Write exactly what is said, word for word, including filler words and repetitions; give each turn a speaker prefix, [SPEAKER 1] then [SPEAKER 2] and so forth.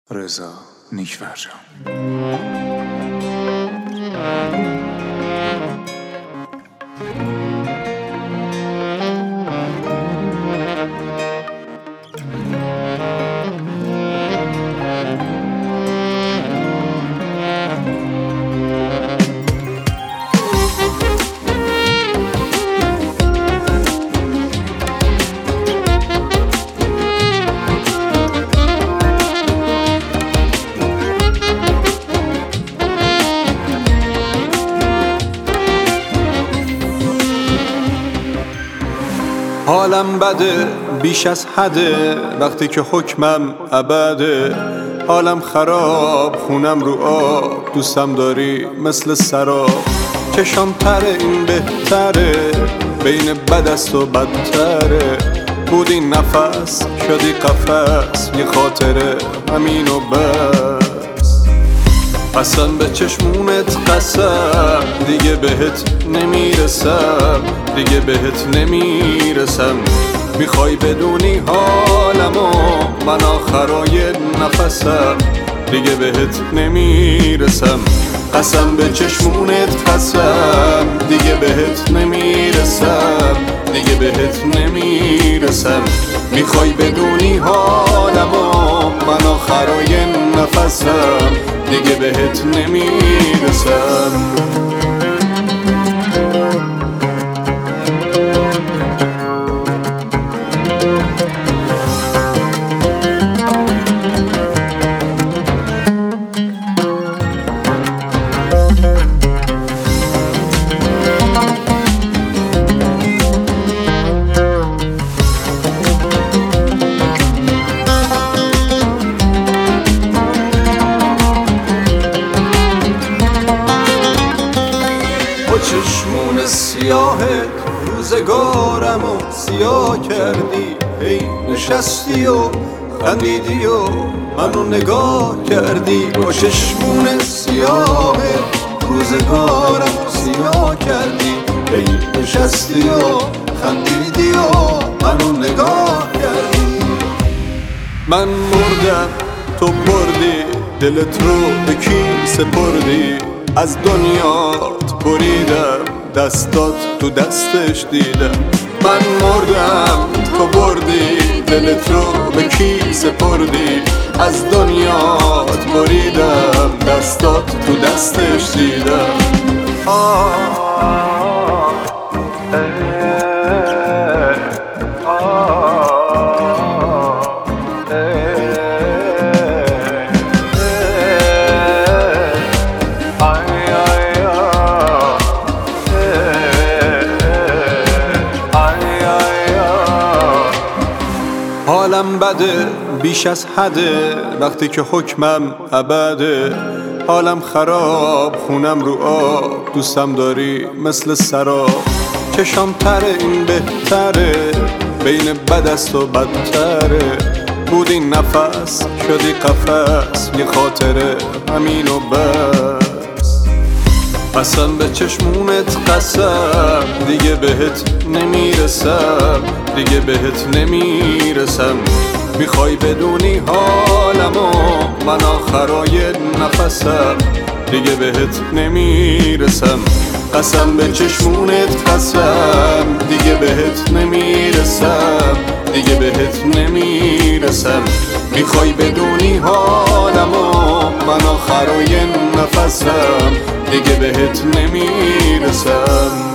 [SPEAKER 1] رضا نیک‌فرجام.
[SPEAKER 2] حالم بده بیش از حده وقتی که حکمم ابده. حالم خراب خونم رو آب، دوستم داری مثل سراب. چشام تره این بهتره، بین بد است و بدتره. بودی نفس شدی قفس، یه خاطره همین و بس. قسم به چشمونت قسم، دیگه بهت نمیرسم، دیگه بهت نمیرسم. میخوای بدونی حالمو، من آخرای نفسم، دیگه بهت نمیرسم. قسم به چشمونت قسم، دیگه بهت نمیرسم، دیگه بهت نمیرسم. میخوای بدونی حالمو، من آخرای نفسم، دیگه بهت نمیرسم. با چشمون سیاهت روزگارم و سیاه کردی. هی نشستی و خندیدی و منو نگاه کردی. با چشمون سیاهت روزگارم و سیاه کردی. هی نشستی و خندیدی و منو نگاه کردی. من مردم تو بردی، دلت رو به کی سپردی؟ از دنیات بریدم، دستات تو دستش دیدم. من مردم تو بردی، دلت رو به کی سپردی؟ از دنیات بریدم، دستات تو دستش دیدم. آه حالم بده بیش از حده وقتی که حکمم ابده. حالم خراب خونم رو آب، دوستم داری مثل سراب. چشام تره این بهتره، بین بد است و بدتره. بودی نفس شدی قفس، یه خاطره همین و بس. قسم به چشمونت قسم، دیگه بهت نمیرسم، دیگه بهت نمیرسم. میخوای بدونی حالمو، من آخرای نفسم، دیگه بهت نمیرسم. قسم به چشمونت قسم، دیگه بهت نمیرسم، دیگه بهت نمیرسم. میخوای بدونی حالمو، من آخرای نفسم، دیگه بهت نمیرسم.